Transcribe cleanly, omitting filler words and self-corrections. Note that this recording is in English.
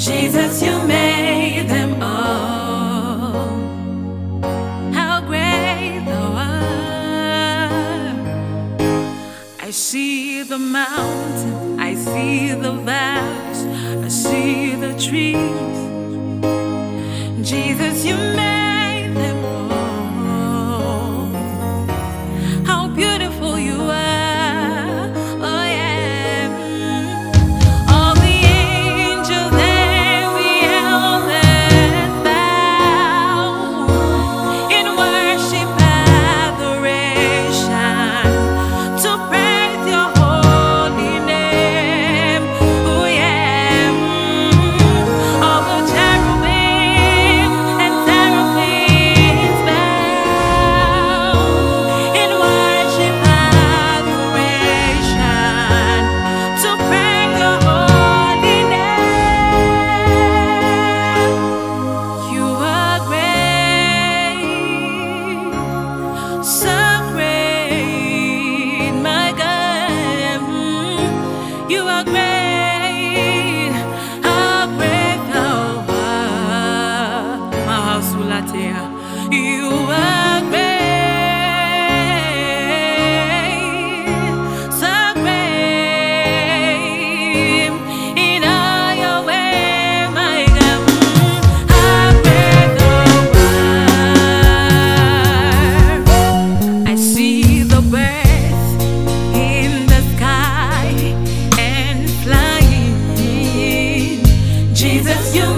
Jesus, you made them all. How great thou art. I see the mountain, I see the valleys, I see the trees. Jesus, you made them all. How beautiful you are. Oh yeah. All the angels and the elders bow in worship adoration to praise your holy name. Oh yeah. All the cherubim and seraphims bow in worship adoration to praise your holy name. You are great, so great, my God. You are great, how great thou art. Mahasulatea. You are great, so great in all your way, my God. How great thou art. I see the birds in the sky and flying. Jesus, you